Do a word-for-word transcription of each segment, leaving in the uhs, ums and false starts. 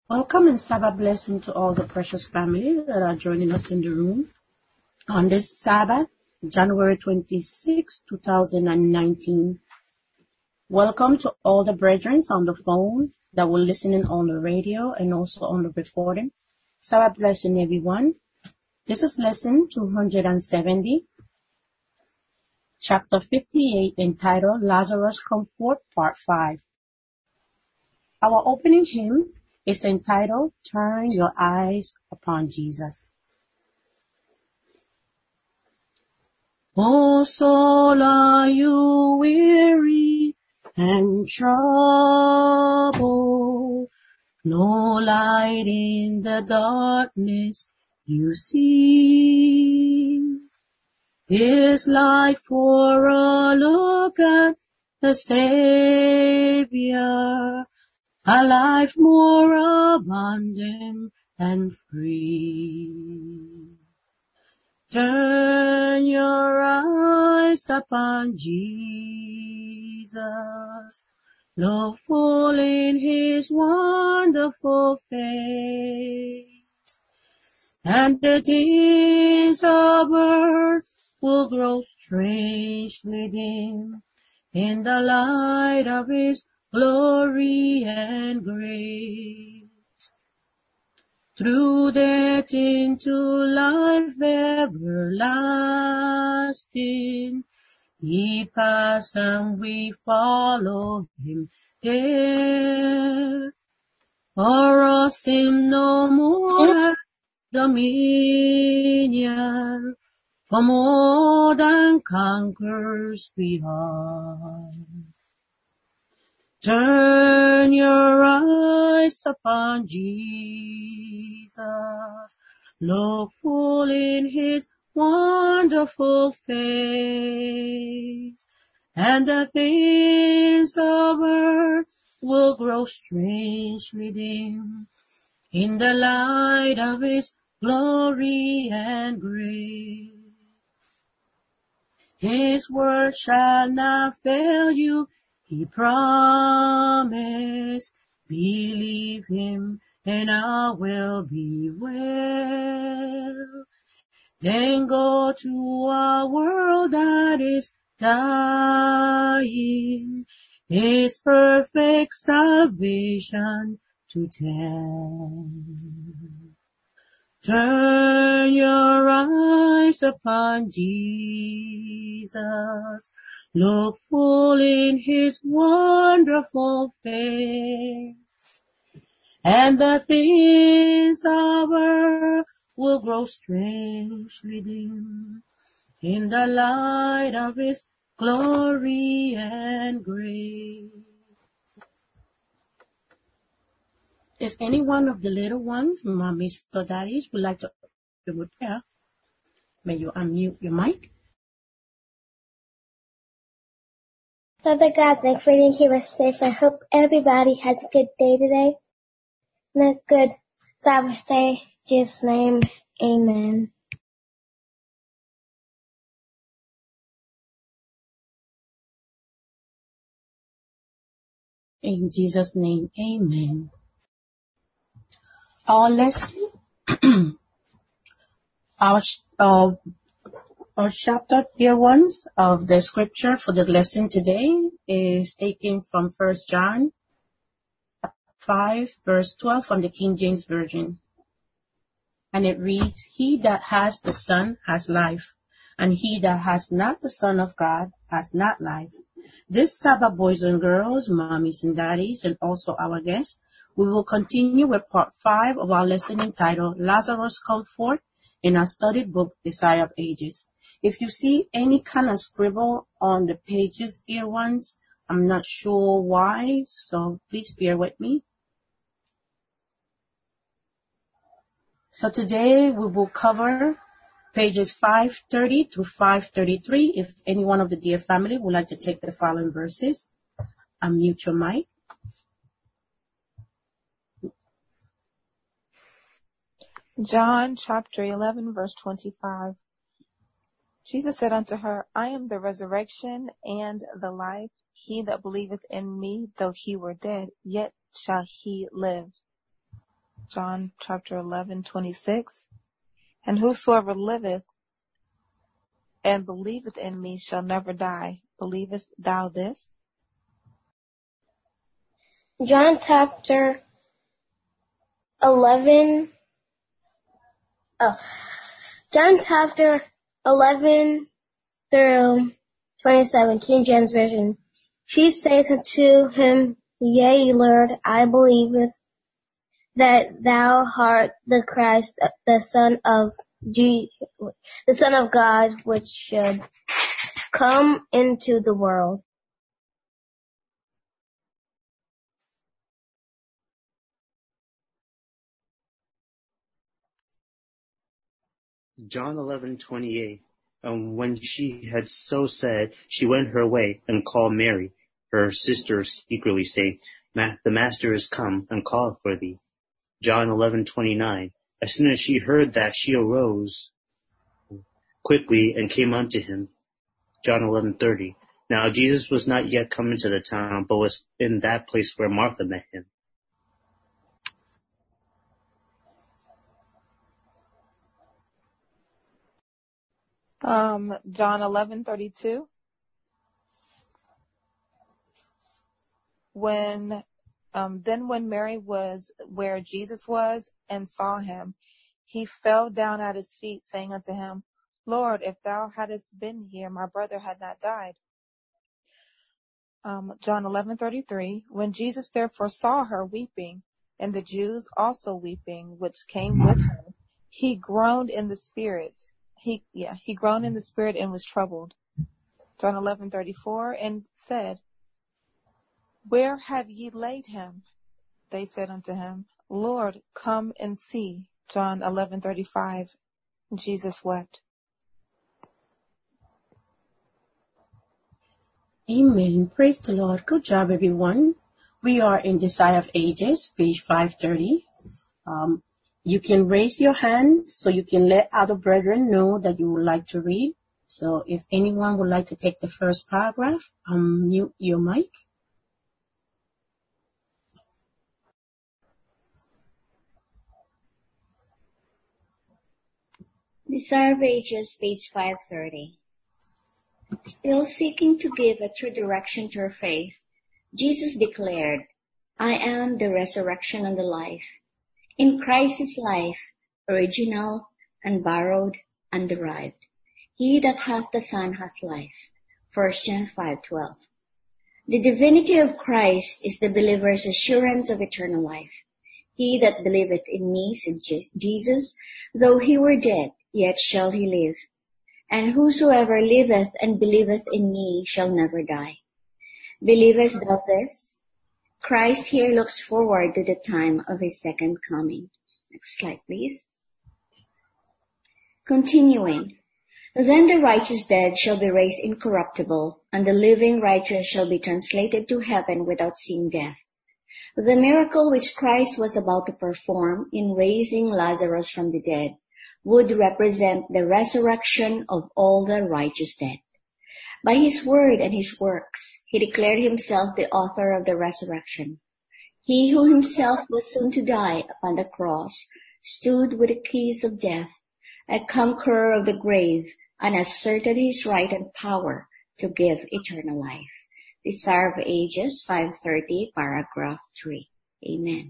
Welcome and Sabbath blessing to all the precious family that are joining us in the room on this Sabbath, January twenty-sixth, two thousand nineteen. Welcome to all the brethren on the phone that were listening on the radio and also on the recording. Sabbath blessing everyone. This is lesson two hundred seventy, chapter fifty-eight, entitled Lazarus Comfort, part five. Our opening hymn is entitled, Turn Your Eyes Upon Jesus. Oh, soul, are you weary and troubled? No light in the darkness you see. This light for a look at the Savior, a life more abundant and free. Turn your eyes upon Jesus, look full in his wonderful face, and the days of earth will grow strangely dim in the light of his glory and grace. Through death into life everlasting, he passed and we follow him there. For us sin no more dominion, for more than conquerors we are. Turn your eyes upon Jesus, look full in his wonderful face, and the things of earth will grow strangely dim in the light of his glory and grace. His word shall not fail you, he promised. Believe him and all will be well. Then go to a world that is dying, his perfect salvation to tell. Turn your eyes upon Jesus, look full in his wonderful face, and the things of earth will grow strangely dim in the light of his glory and grace. If any one of the little ones, mommies or daddies, would like to open with prayer, may you unmute your mic. Father God, thanks for being here us safe. I hope everybody has a good day today and a good Sabbath day. In Jesus' name, amen. In Jesus' name, amen. Our lesson, our, uh, our chapter, dear ones, of the scripture for the lesson today is taken from First John five, verse twelve from the King James Version. And it reads, He that has the Son has life, and he that has not the Son of God has not life. This Sabbath, boys and girls, mommies and daddies, and also our guests, we will continue with part five of our lesson entitled Lazarus Comfort in our studied book, Desire of Ages. If you see any kind of scribble on the pages, dear ones, I'm not sure why, so please bear with me. So today we will cover pages five thirty to five thirty-three. If any one of the dear family would like to take the following verses, unmute your mic. John chapter eleven, verse twenty-five. Jesus said unto her, I am the resurrection and the life. He that believeth in me, though he were dead, yet shall he live. John chapter eleven, twenty-six. And whosoever liveth and believeth in me shall never die. Believest thou this? John chapter eleven. Oh, John chapter eleven through twenty-seven, King James Version. She saith unto him, Yea, Lord, I believeth that thou art the Christ, the Son of G- the Son of God, which should come into the world. John eleven twenty eight. And when she had so said, she went her way and called Mary, her sister, secretly, saying, Ma- The Master is come and calleth for thee. John eleven twenty nine. As soon as she heard that, she arose quickly and came unto him. John eleven thirty. Now Jesus was not yet come into the town, but was in that place where Martha met him. Um, John eleven thirty-two. When, um, then when Mary was where Jesus was and saw him, he fell down at his feet, saying unto him, Lord, if thou hadst been here, my brother had not died. Um, John eleven thirty-three. When Jesus therefore saw her weeping, and the Jews also weeping, which came with her, he groaned in the spirit. He, yeah, he groaned in the spirit and was troubled. John eleven thirty-four, and said, Where have ye laid him? They said unto him, Lord, come and see. John eleven thirty-five. Jesus wept. Amen. Praise the Lord. Good job, everyone. We are in Desire of Ages, page five thirty. Um, you can raise your hand so you can let other brethren know that you would like to read. So if anyone would like to take the first paragraph, um, mute your mic. Desire of Ages, page five thirty. Still seeking to give a true direction to her faith, Jesus declared, I am the resurrection and the life. In Christ is life, original, unborrowed, underived. He that hath the Son hath life. First John five twelve. The divinity of Christ is the believer's assurance of eternal life. He that believeth in me, said Jesus, though he were dead, yet shall he live. And whosoever liveth and believeth in me shall never die. Believest thou this? Christ here looks forward to the time of his second coming. Next slide, please. Continuing. Then the righteous dead shall be raised incorruptible, and the living righteous shall be translated to heaven without seeing death. The miracle which Christ was about to perform in raising Lazarus from the dead would represent the resurrection of all the righteous dead. By his word and his works, he declared himself the author of the resurrection. He who himself was soon to die upon the cross stood with the keys of death, a conqueror of the grave, and asserted his right and power to give eternal life. Desire of Ages, five thirty, paragraph three. Amen.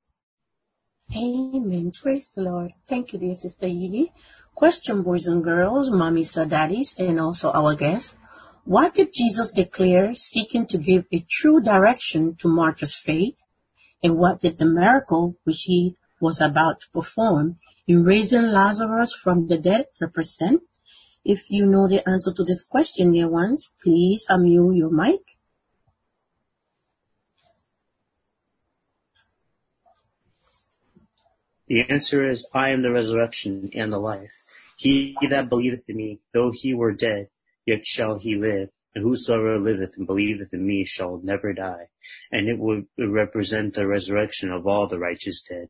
Amen. Praise the Lord. Thank you, dear Sister Yee. Question, boys and girls, mommies or daddies, and also our guests. What did Jesus declare seeking to give a true direction to Martha's faith? And what did the miracle which he was about to perform in raising Lazarus from the dead represent? If you know the answer to this question, dear ones, please unmute your mic. The answer is, I am the resurrection and the life. He that believeth in me, though he were dead, yet shall he live. And whosoever liveth and believeth in me shall never die. And it would represent the resurrection of all the righteous dead.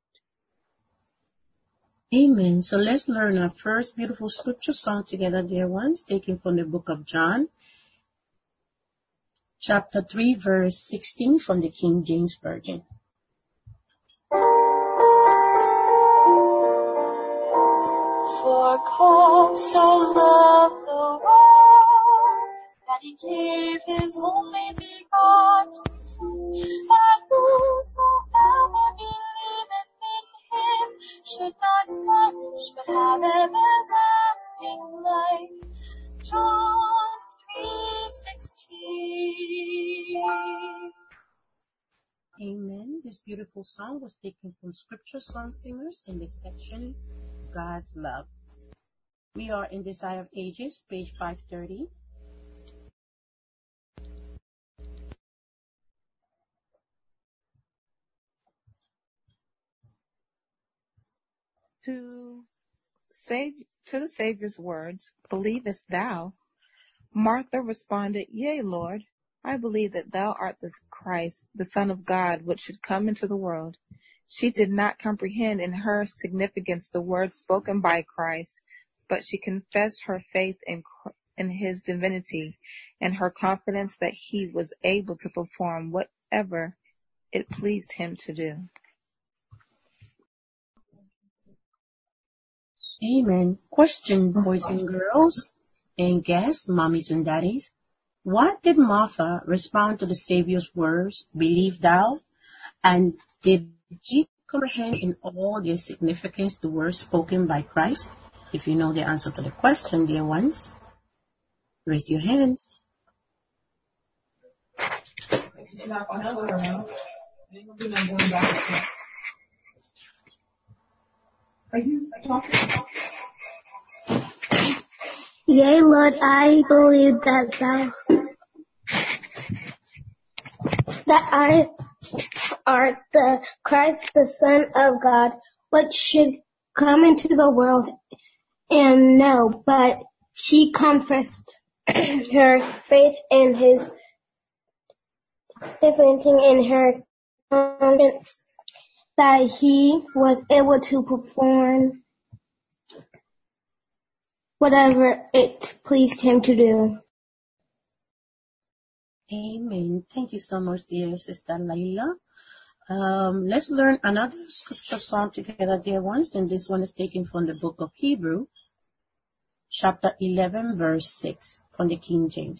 Amen. So let's learn our first beautiful scripture song together, dear ones, taken from the book of John, chapter three, verse sixteen from the King James Version. For God so loved the world that he gave his only begotten Son, that whosoever believeth in him should not perish but have everlasting life. John three sixteen. Amen. This beautiful song was taken from Scripture Song Singers in the section God's Love. We are in Desire of Ages, page five thirty. To save, to the Savior's words, believest thou? Martha responded, Yea, Lord, I believe that thou art the Christ, the Son of God, which should come into the world. She did not comprehend in her significance the words spoken by Christ, but she confessed her faith in, in his divinity and her confidence that he was able to perform whatever it pleased him to do. Amen. Question, boys and girls, and guests, mommies and daddies. What did Martha respond to the Savior's words, believe thou? And did she comprehend in all their significance the words spoken by Christ? If you know the answer to the question, dear ones, raise your hands. Yea, Lord, I believe that thou that I art the Christ, the Son of God, which should come into the world. And no, but she confessed her faith in his differentiating in her confidence that he was able to perform whatever it pleased him to do. Amen. Thank you so much, dear Sister Laila. Um, let's learn another scripture song together, dear ones, and this one is taken from the book of Hebrew, chapter eleven, verse six, from the King James.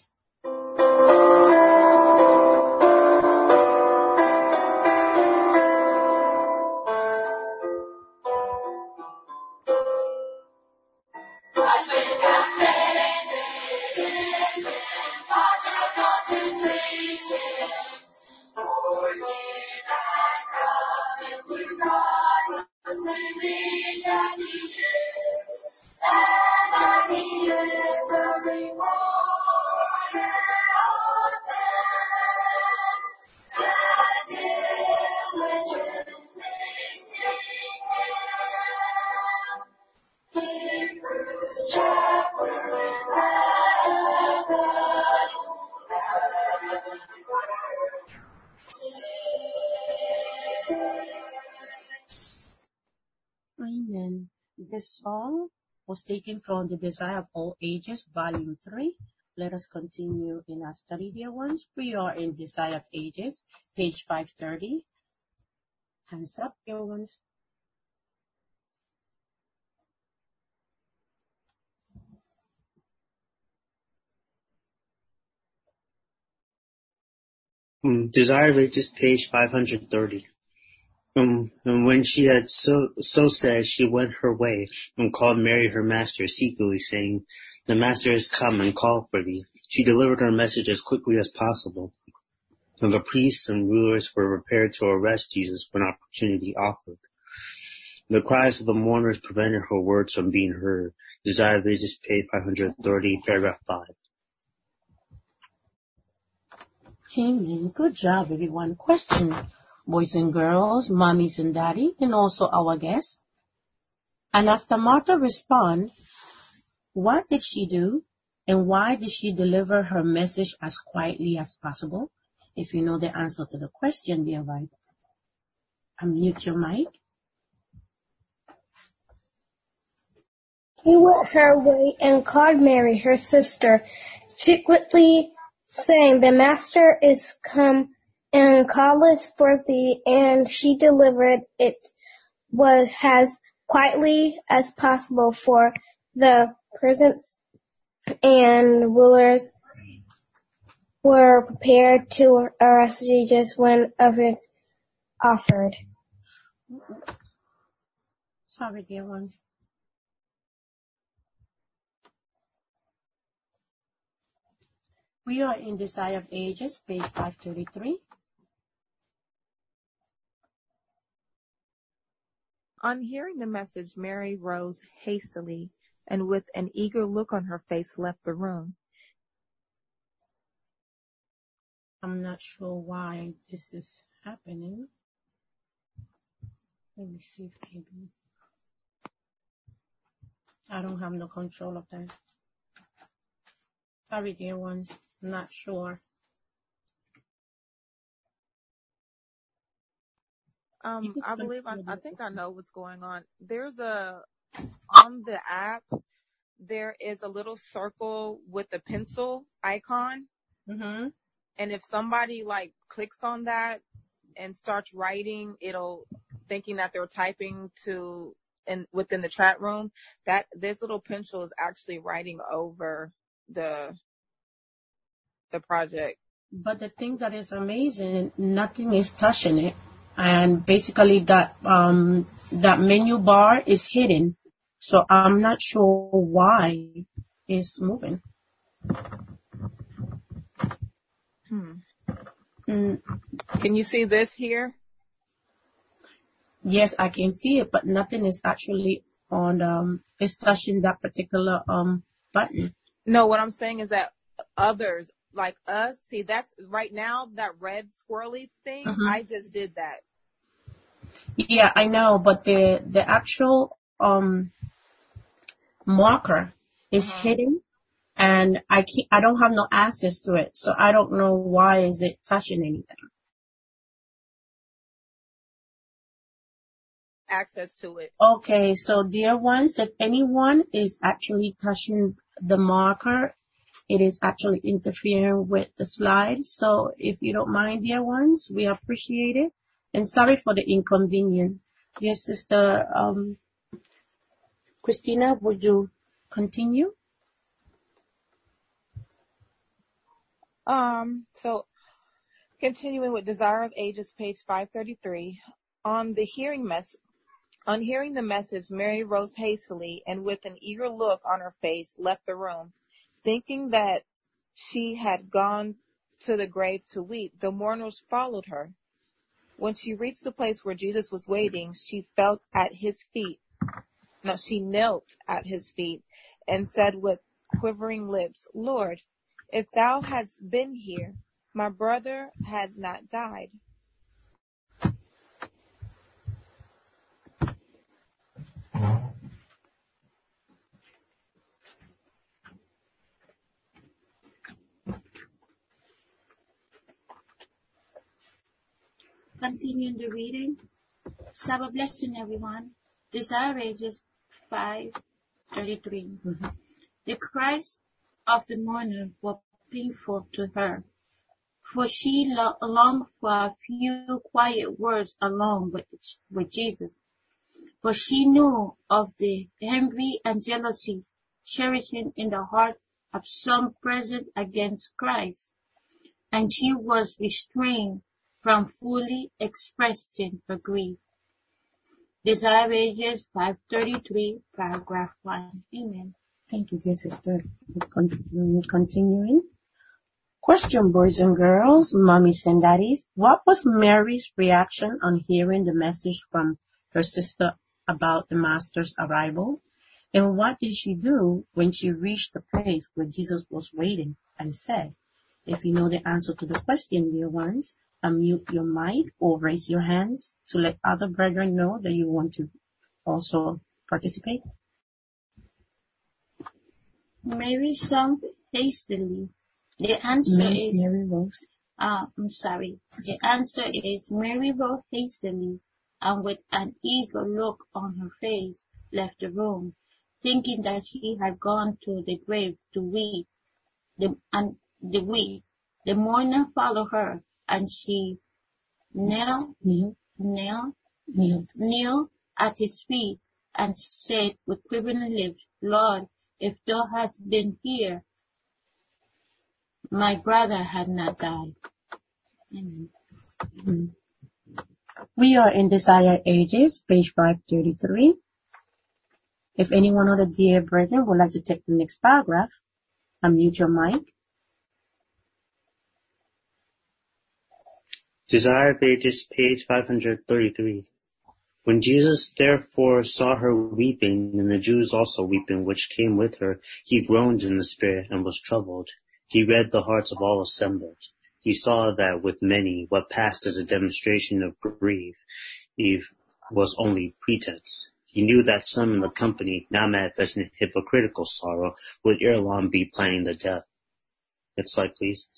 Amen. This song was taken from The Desire of All Ages, Volume three. Let us continue in our study, dear ones. We are in Desire of Ages, page five thirty. Hands up, dear ones. Um, Desire of Ages, page five thirty. Um, and when she had so so said, she went her way and called Mary her master secretly, saying, The master is come and called for thee. She delivered her message as quickly as possible. And the priests and rulers were prepared to arrest Jesus when opportunity offered. The cries of the mourners prevented her words from being heard. Desire of Ages, page five thirty, paragraph five. Amen. Good job, everyone. Question, boys and girls, mommies and daddy, and also our guests. And after Martha responded, what did she do, and why did she deliver her message as quietly as possible? If you know the answer to the question, dear one, unmute your mic. She went her way and called Mary, her sister, secretly saying, The master is come and calleth for thee, and she delivered it was as quietly as possible, for the presents and rulers were prepared to arrest Jesus when of it offered. Sorry, dear ones. We are in Desire of Ages, page five thirty-three. On hearing the message, Mary rose hastily, and with an eager look on her face left the room. I'm not sure why this is happening. Let me see if maybe I don't have no control of that. Sorry, dear ones. I'm not sure. Um, I believe I, I think I know what's going on. There's a on the app. There is a little circle with a pencil icon, Mm-hmm. and if somebody like clicks on that and starts writing, it'll thinking that they're typing to in within the chat room. That this little pencil is actually writing over the the project. But the thing that is amazing, nothing is touching it, and basically that um that menu bar is hidden. So I'm not sure why it's moving. Hmm. Mm, Can you see this here? yes, I can see it, but nothing is actually on um is touching that particular um button. No, what I'm saying is that others like us, see that's right now that red squirrely thing. Mm-hmm. I just did that. Yeah, I know, but the the actual um marker is Uh-huh. hidden, and I can't, I don't have no access to it, so I don't know why is it touching anything. Access to it. Okay, so dear ones, if anyone is actually touching the marker, it is actually interfering with the slide. So if you don't mind, dear ones, we appreciate it. And sorry for the inconvenience. Dear sister um, Christina, would you continue? Um, so continuing with Desire of Ages, page five thirty-three. On the hearing mess on hearing the message, Mary rose hastily and with an eager look on her face left the room, thinking that she had gone to the grave to weep. The mourners followed her. When she reached the place where Jesus was waiting, she felt at his feet. No, she knelt at his feet and said with quivering lips, Lord, if thou hadst been here, my brother had not died. Continuing the reading. Sabbath blessing, everyone. Desire of Ages five thirty-three. Mm-hmm. The cries of the mourner were painful to her, for she lo- longed for a few quiet words alone with, with Jesus. For she knew of the envy and jealousy cherishing in the heart of some present against Christ, and she was restrained from fully expressing her grief. Desire of Ages five thirty-three, paragraph one. Amen. Thank you, dear sister. Continuing. continuing. Question, boys and girls, mommies and daddies. What was Mary's reaction on hearing the message from her sister about the Master's arrival? And what did she do when she reached the place where Jesus was waiting and said? If you know the answer to the question, dear ones, unmute your mic or raise your hands to let other brethren know that you want to also participate. Mary sung hastily. The answer Mary, is, Mary Rose. uh, I'm sorry. The answer is Mary rose hastily and with an eager look on her face left the room, thinking that she had gone to the grave to weep. The, and the weep. The mourner followed her, and she knelt, Kneel, knelt, kneel. knelt at his feet and said with quivering lips, Lord, if thou hadst been here, my brother had not died. Amen. Mm-hmm. We are in Desired Ages, page five thirty-three. If any one of the dear brethren would like to take the next paragraph, unmute your mic. Desired Ages, page five thirty-three. When Jesus therefore saw her weeping, and the Jews also weeping, which came with her, he groaned in the spirit, and was troubled. He read the hearts of all assembled. He saw that with many what passed as a demonstration of grief was only pretense. He knew that some in the company, now manifesting hypocritical sorrow, would ere long be planning the death. Next slide, please.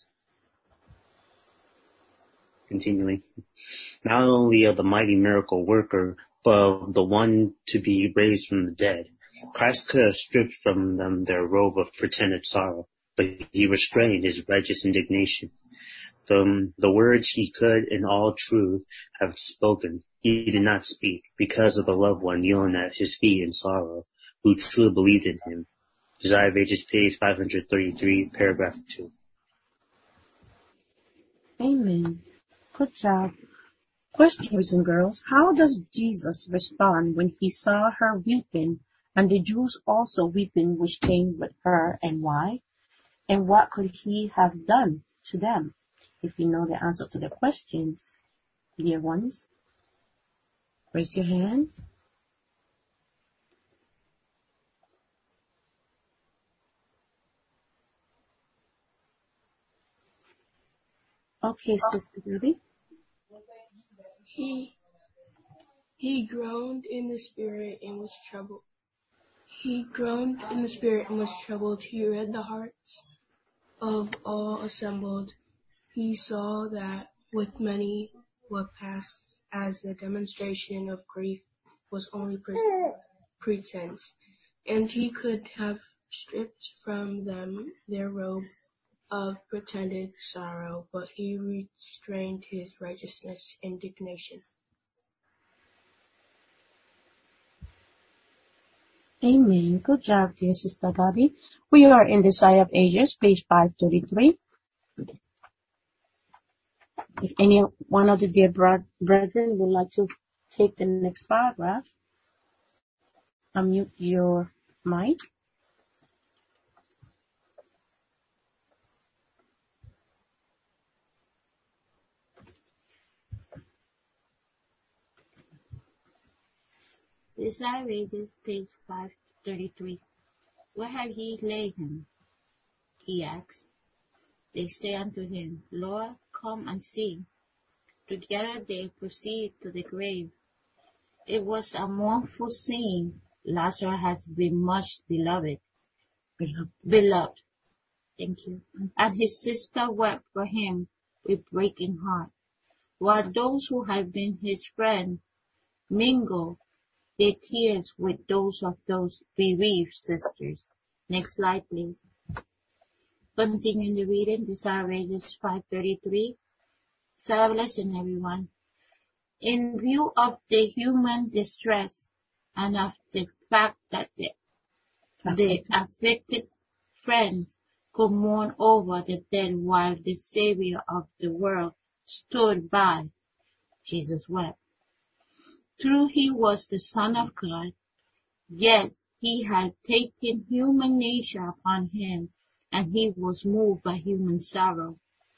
Continuing. Not only of the mighty miracle worker, but of the one to be raised from the dead. Christ could have stripped from them their robe of pretended sorrow, but he restrained his righteous indignation. The, the words he could in all truth have spoken, he did not speak, because of the loved one kneeling at his feet in sorrow, who truly believed in him. Desire of Ages, page five thirty-three, paragraph two. Amen. Good job. Question, boys and girls, how does Jesus respond when he saw her weeping, and the Jews also weeping which came with her, and why? And what could he have done to them? If you know the answer to the questions, dear ones, raise your hands. Okay, Sister Judy. He he groaned in the spirit and was troubled. He groaned in the spirit and was troubled. He read the hearts of all assembled. He saw that with many what passed as a demonstration of grief was only pre- pretense, and he could have stripped from them their robe of pretended sorrow, but he restrained his righteousness indignation. Amen. Good job, dear Sister Bobby. We are in Desire of Ages, page five thirty-three. If any one of the dear brethren would like to take the next paragraph, unmute your mic. Desire of Ages, page five thirty-three. Where have ye laid him? He asked. They say unto him, Lord, come and see. Together they proceed to the grave. It was a mournful scene. Lazarus had been much beloved. Beloved. Beloved. Thank you. And his sister wept for him with breaking heart, while those who had been his friends mingled their tears with those of those bereaved sisters. Next slide, please. Continuing the reading, Desire of Ages five thirty-three. So blessing everyone. In view of the human distress and of the fact that the, the afflicted friends could mourn over the dead while the Savior of the world stood by, Jesus wept. True, he was the Son of God, yet he had taken human nature upon him, and he was moved by human sorrow.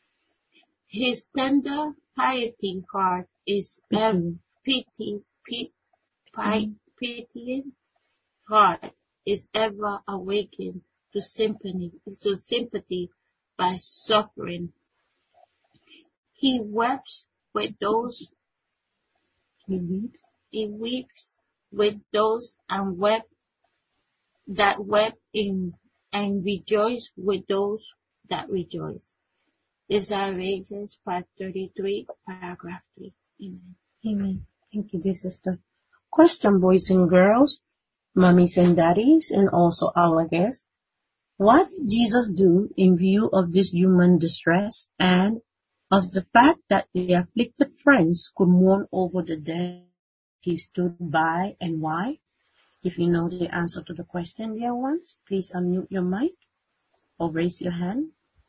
His tender piety heart is ever pity, pity, pity, pitying heart is ever awakened to sympathy, to sympathy by suffering. He weeps with those. He weeps. He weeps with those and wept that wept in, and rejoice with those that rejoice. Desire of Ages five thirty-three, paragraph three. Amen. Amen. Thank you, dear sister. Question, boys and girls, mummies and daddies, and also our guests. What did Jesus do in view of this human distress and of the fact that the afflicted friends could mourn over the dead? He stood by, and why? If you know the answer to the question, dear ones, please unmute your mic or raise your hand.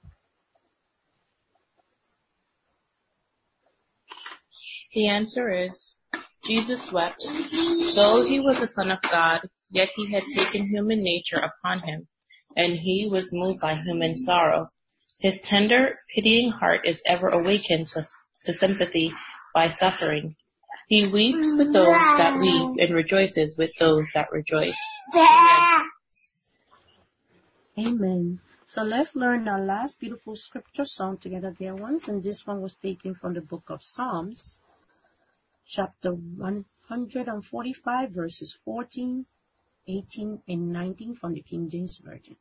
The answer is, Jesus wept. Though he was the Son of God, yet he had taken human nature upon him, and he was moved by human sorrow. His tender, pitying heart is ever awakened to, to sympathy by suffering. He weeps with those that weep and rejoices with those that rejoice. Amen. Amen. So let's learn our last beautiful scripture song together, dear ones. And this one was taken from the book of Psalms, chapter one hundred forty-five, verses fourteen, eighteen, and nineteen from the King James Version.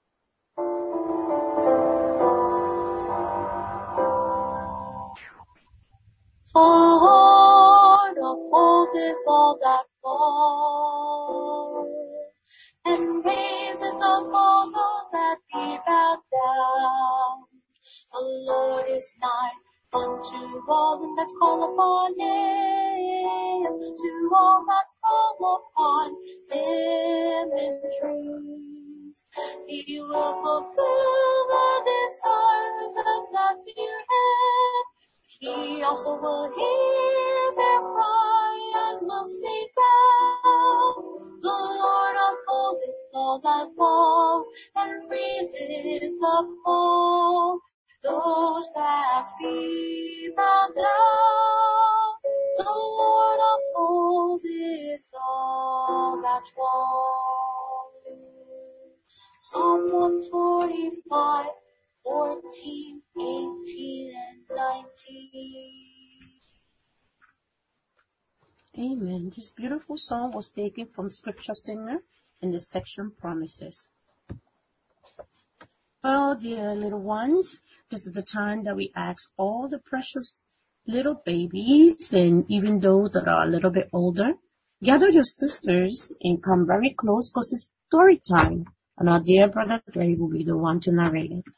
For the fold is all that fall, and raises up all those that be bowed down. The Lord is nigh unto all them that call upon him, to all that call upon him in truth. He will fulfill the desires of them that fear him. He also will hear their cry and will save them. The Lord upholdeth all that fall, and raises up all those that be bowed down. The Lord upholdeth all that fall. Psalm one forty-five, fourteen, eighteen, and nineteen. Amen. This beautiful song was taken from Scripture Singer in the section Promises. Well, dear little ones, this is the time that we ask all the precious little babies and even those that are a little bit older, gather your sisters and come very close because it's story time. And our dear brother Dre will be the one to narrate it.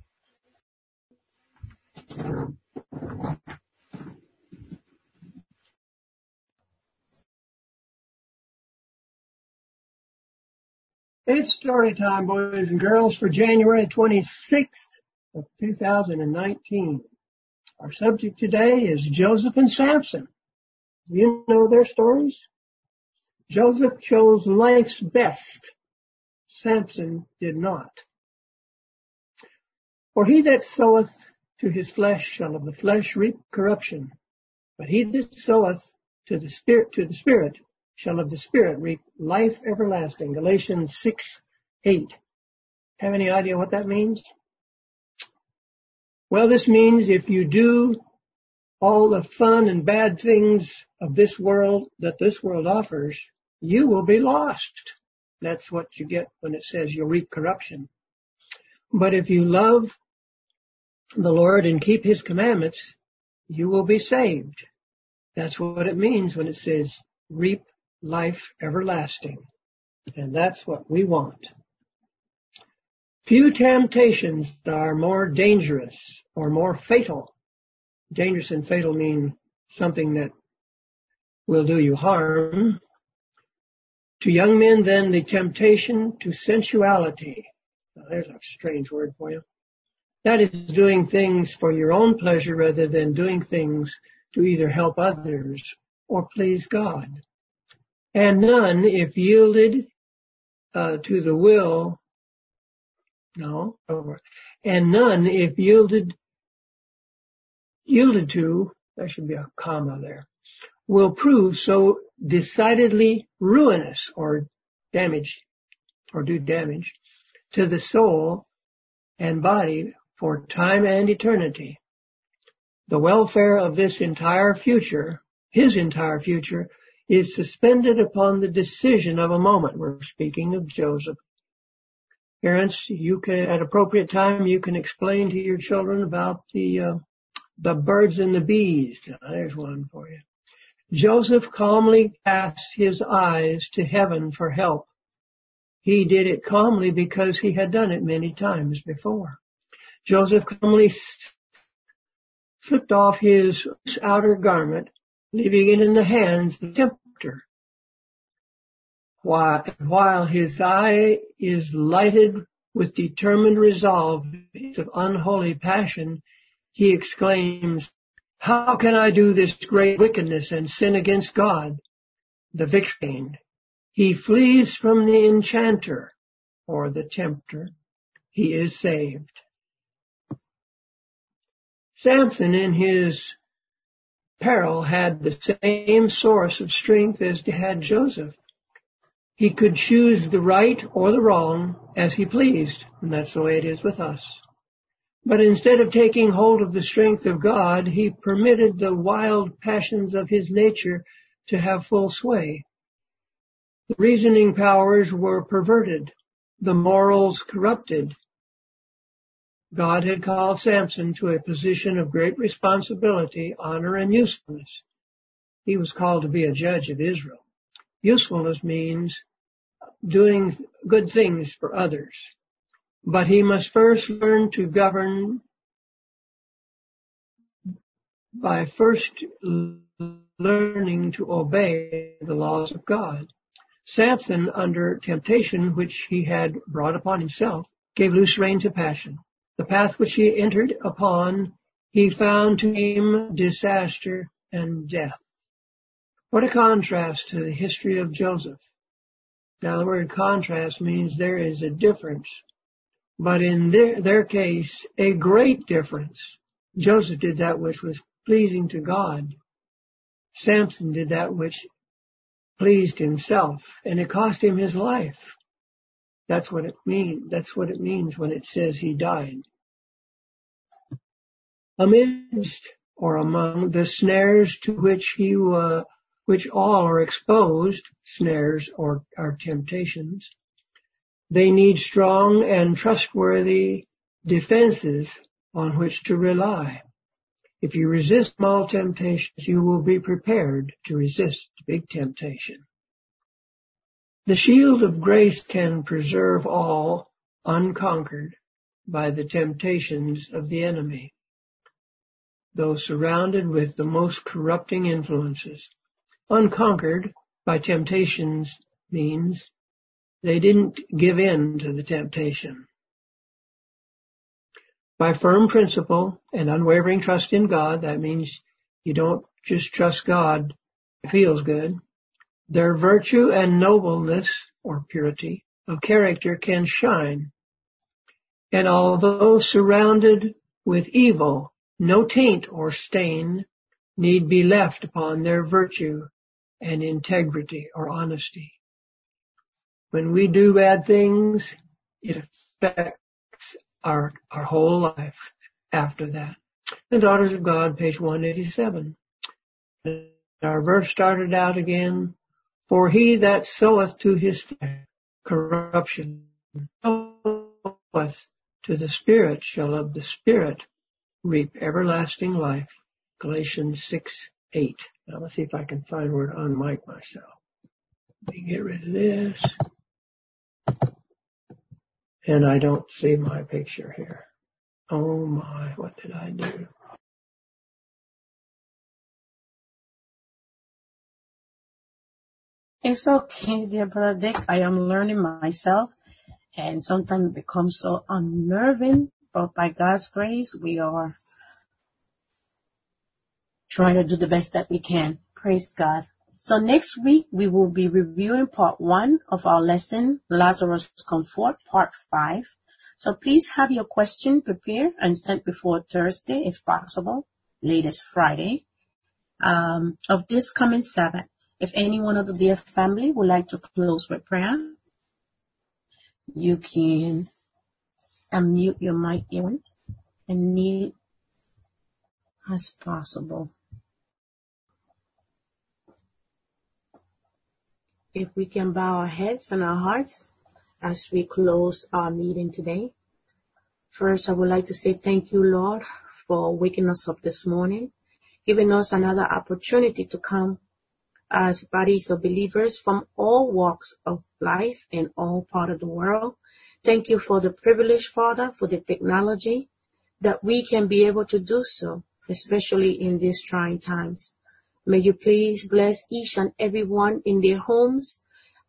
It's story time, boys and girls, for January twenty-sixth of two thousand nineteen. Our subject today is Joseph and Samson. Do you know their stories? Joseph chose life's best. Samson did not. For he that soweth to his flesh shall of the flesh reap corruption, but he that soweth to the Spirit, to the Spirit, shall of the Spirit reap life everlasting. Galatians six eight. Have any idea what that means? Well, this means if you do all the fun and bad things of this world that this world offers, you will be lost. That's what you get when it says you'll reap corruption. But if you love the Lord and keep his commandments, you will be saved. That's what it means when it says reap life everlasting. And that's what we want. Few temptations are more dangerous or more fatal. Dangerous and fatal mean something that will do you harm. To young men, then, the temptation to sensuality. Now, there's a strange word for you. That is doing things for your own pleasure rather than doing things to either help others or please God. And none, if yielded uh, to the will, no, over. And none, if yielded, yielded to, there should be a comma there, will prove so decidedly ruinous or damage, or do damage to the soul and body for time and eternity. The welfare of this entire future, his entire future, is suspended upon the decision of a moment. We're speaking of Joseph. Parents, you can, at appropriate time, you can explain to your children about the uh, the birds and the bees. There's one for you. Joseph calmly cast his eyes to heaven for help. He did it calmly because he had done it many times before. Joseph calmly slipped off his outer garment, leaving it in the hands of the tempter. while, while his eye is lighted with determined resolve of unholy passion, he exclaims, "How can I do this great wickedness and sin against God?" The victor, he flees from the enchanter or the tempter. He is saved. Samson in his peril had the same source of strength as had Joseph. He could choose the right or the wrong as he pleased, and that's the way it is with us. But instead of taking hold of the strength of God, he permitted the wild passions of his nature to have full sway. The reasoning powers were perverted, the morals corrupted. God had called Samson to a position of great responsibility, honor, and usefulness. He was called to be a judge of Israel. Usefulness means doing good things for others. But he must first learn to govern by first learning to obey the laws of God. Samson, under temptation which he had brought upon himself, gave loose rein to passion. The path which he entered upon, he found to him disaster and death. What a contrast to the history of Joseph. Now, the word contrast means there is a difference, but in their, their case, a great difference. Joseph did that which was pleasing to God. Samson did that which pleased himself, and it cost him his life. That's what it means. That's what it means when it says he died. Amidst or among the snares to which he uh, which all are exposed, snares or are temptations, they need strong and trustworthy defenses on which to rely. If you resist small temptations, you will be prepared to resist big temptation. The shield of grace can preserve all unconquered by the temptations of the enemy. Though surrounded with the most corrupting influences, unconquered by temptations means they didn't give in to the temptation. By firm principle and unwavering trust in God, that means you don't just trust God, it feels good. Their virtue and nobleness, or purity, of character can shine. And although surrounded with evil, no taint or stain need be left upon their virtue and integrity or honesty. When we do bad things, it affects our, our whole life after that. The Daughters of God, page one eighty-seven. Our verse started out again, "For he that soweth to his flesh corruption, soweth to the Spirit, shall of the Spirit reap everlasting life." Galatians six eight. Now let's see if I can find where to unmic myself. Let me get rid of this. And I don't see my picture here. Oh my, what did I do? It's okay, dear Brother Dick. I am learning myself, and sometimes it becomes so unnerving, but by God's grace, we are trying to do the best that we can. Praise God. So next week, we will be reviewing part one of our lesson, Lazarus Comfort, part five. So please have your question prepared and sent before Thursday, if possible, latest Friday, um, of this coming Sabbath. If anyone of the dear family would like to close with prayer, you can unmute your mic and neat as possible. If we can bow our heads and our hearts as we close our meeting today. First, I would like to say thank you, Lord, for waking us up this morning, giving us another opportunity to come as bodies of believers from all walks of life and all part of the world. Thank you for the privilege, Father, for the technology that we can be able to do so, especially in these trying times. May you please bless each and every one in their homes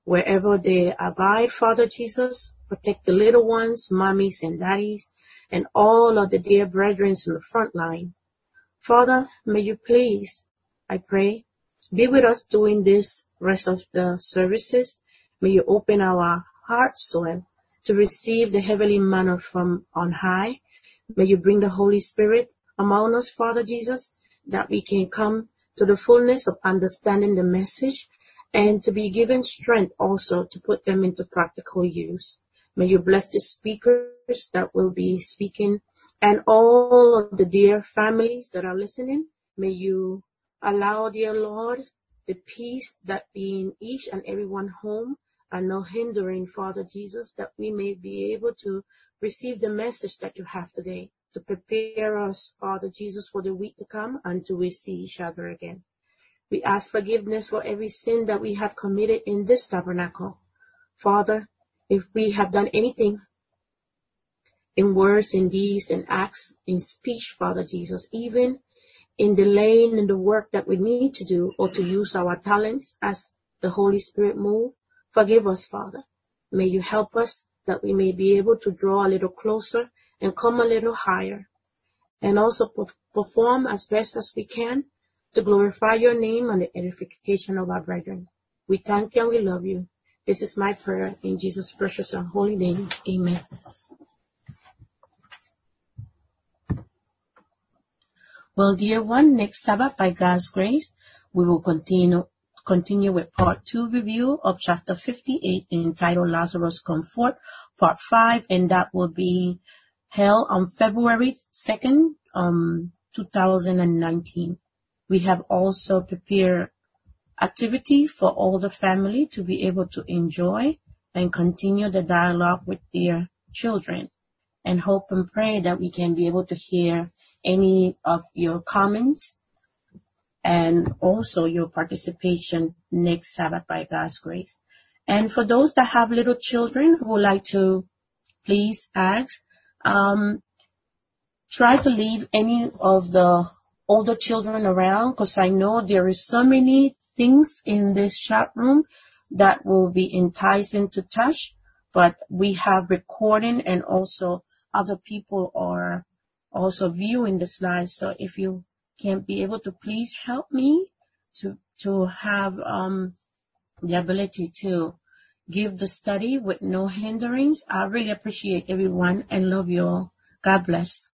wherever they abide, Father Jesus. Protect the little ones, mommies and daddies, and all of the dear brethren in the front line. Father, may you please, I pray, be with us during this rest of the services. May you open our hearts, soil, to receive the heavenly manna from on high. May you bring the Holy Spirit among us, Father Jesus, that we can come to the fullness of understanding the message and to be given strength also to put them into practical use. May you bless the speakers that will be speaking and all of the dear families that are listening. May you allow, dear Lord, the peace that be in each and every one home and no hindering, Father Jesus, that we may be able to receive the message that you have today to prepare us, Father Jesus, for the week to come and to we see each other again. We ask forgiveness for every sin that we have committed in this tabernacle. Father, if we have done anything in words, in deeds, in acts, in speech, Father Jesus, even in delaying in the work that we need to do or to use our talents as the Holy Spirit move, forgive us, Father. May you help us that we may be able to draw a little closer and come a little higher, and also perform as best as we can to glorify your name and the edification of our brethren. We thank you and we love you. This is my prayer in Jesus' precious and holy name. Amen. Well, dear one, next Sabbath, by God's grace, we will continue continue with part two review of chapter fifty-eight entitled Lazarus Come Forth, part five, and that will be held on February second, um, two thousand nineteen. We have also prepared activity for all the family to be able to enjoy and continue the dialogue with their children, and hope and pray that we can be able to hear any of your comments and also your participation next Sabbath by God's grace. And for those that have little children who would like to please ask, um, try to leave any of the older children around, because I know there is so many things in this chat room that will be enticing to touch, but we have recording and also other people are also viewing the slides. So if you can be able to please help me to to have um, the ability to give the study with no hinderings, I really appreciate everyone and love you all. God bless.